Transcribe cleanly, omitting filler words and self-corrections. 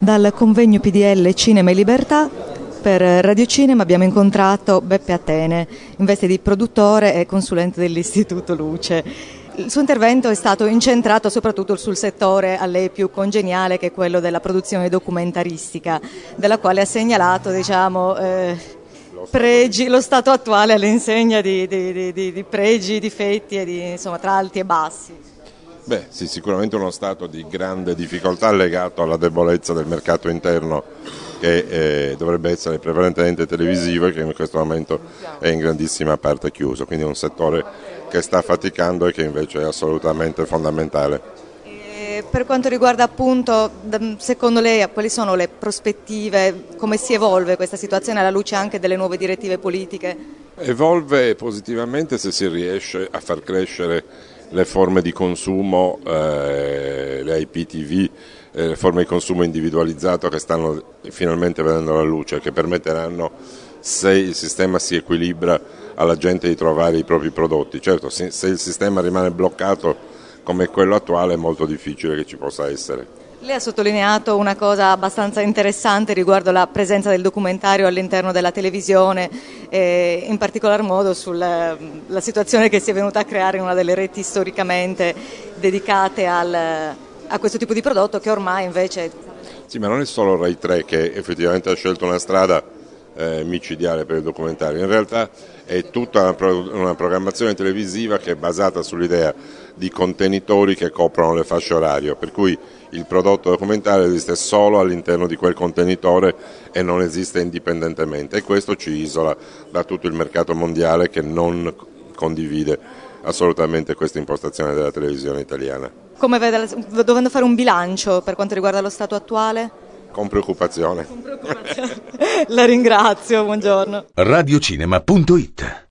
Dal convegno PDL Cinema e Libertà per Radio Cinema abbiamo incontrato Beppe Atene, in veste di produttore e consulente dell'Istituto Luce. Il suo intervento è stato incentrato soprattutto sul settore a lei più congeniale, che è quello della produzione documentaristica, della quale ha segnalato pregi, lo stato attuale all'insegna di pregi, difetti e tra alti e bassi. Beh, sì, sicuramente uno stato di grande difficoltà legato alla debolezza del mercato interno che dovrebbe essere prevalentemente televisivo e che in questo momento è in grandissima parte chiuso, quindi è un settore che sta faticando e che invece è assolutamente fondamentale. E per quanto riguarda appunto, secondo lei, quali sono le prospettive, come si evolve questa situazione alla luce anche delle nuove direttive politiche? Evolve positivamente se si riesce a far crescere le forme di consumo, le IPTV, le forme di consumo individualizzato che stanno finalmente vedendo la luce, che permetteranno, se il sistema si equilibra, alla gente di trovare i propri prodotti. Certo, se il sistema rimane bloccato come quello attuale è molto difficile che ci possa essere. Lei ha sottolineato una cosa abbastanza interessante riguardo la presenza del documentario all'interno della televisione, e in particolar modo sulla situazione che si è venuta a creare in una delle reti storicamente dedicate a questo tipo di prodotto, che ormai invece... Sì, ma non è solo Rai 3 che effettivamente ha scelto una strada micidiale per il documentario, in realtà è tutta una programmazione televisiva che è basata sull'idea di contenitori che coprono le fasce orarie, per cui il prodotto documentario esiste solo all'interno di quel contenitore e non esiste indipendentemente, e questo ci isola da tutto il mercato mondiale che non condivide assolutamente questa impostazione della televisione italiana. Come vede, dovendo fare un bilancio per quanto riguarda lo stato attuale? Con preoccupazione. La ringrazio, buongiorno. Radiocinema.it